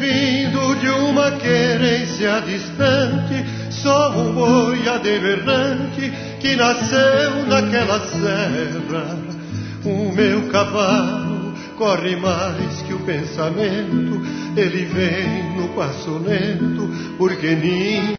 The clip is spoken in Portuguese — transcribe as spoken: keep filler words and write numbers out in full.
vindo de uma querência distante, só um boiadeiro errante que nasceu naquela serra. O meu cavalo corre mais que o pensamento, ele vem no passo lento, porque ninguém